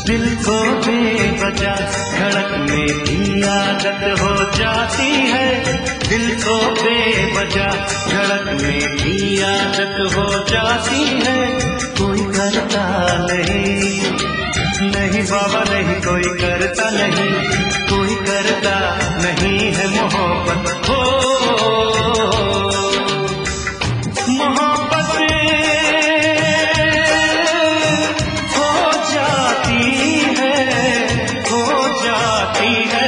दिल को बेवजह धड़कने की आदत हो जाती है, दिल को बेवजह धड़कने की आदत हो जाती है। कोई करता नहीं, नहीं बाबा नहीं, कोई करता नहीं, कोई करता नहीं है मोहब्बत हो। मोहब्बत हो जाती है, हो जाती है।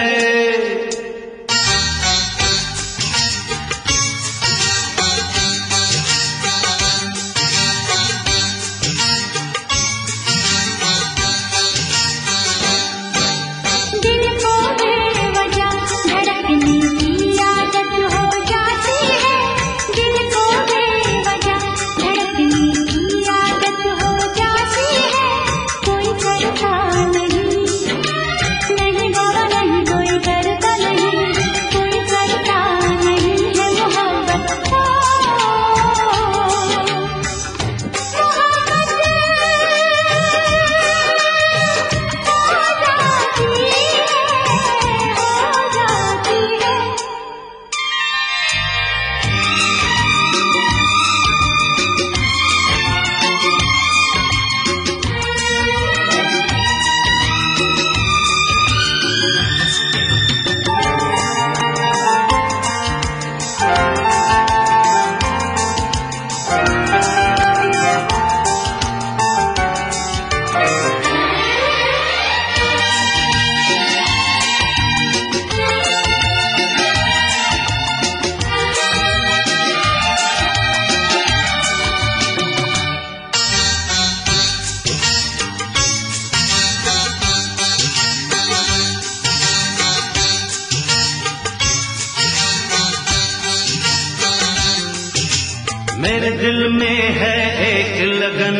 मेरे दिल में है एक लगन,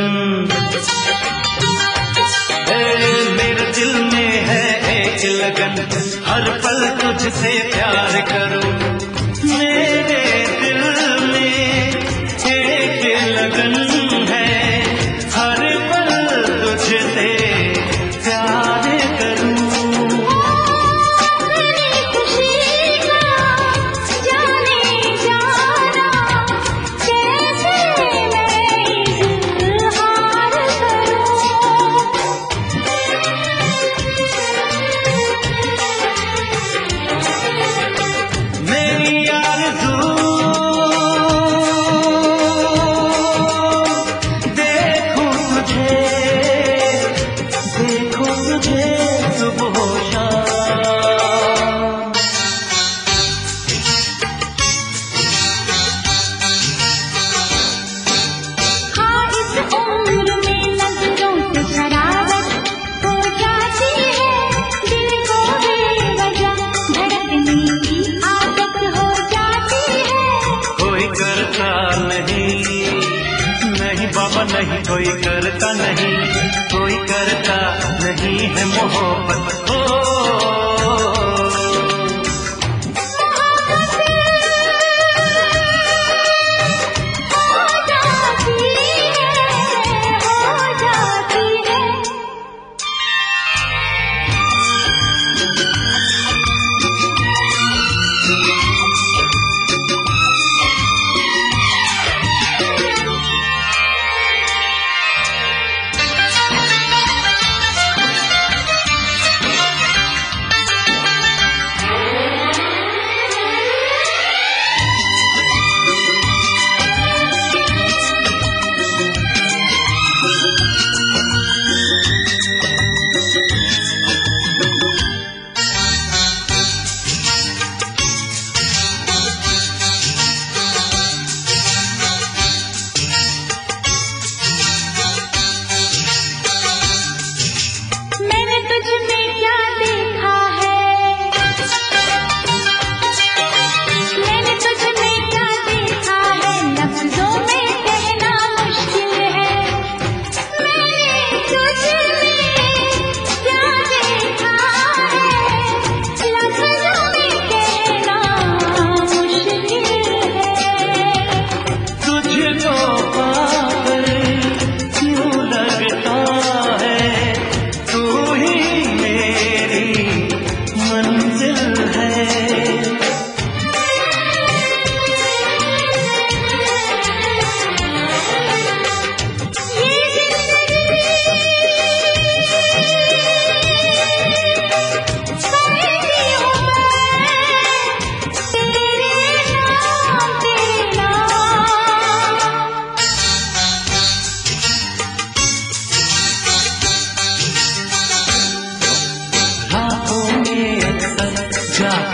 मेरे दिल में है एक लगन, हर पल तुझसे प्यार करूं। मेरे दिल में एक लगन है, हर पल तुझसे प्यार करूं। नहीं कोई करता नहीं, कोई करता नहीं है मोहब्बत हो।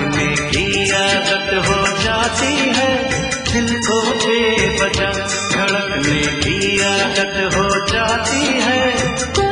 धड़कने की आदत हो जाती है, दिल को बेवजह धड़कने की आदत हो जाती है।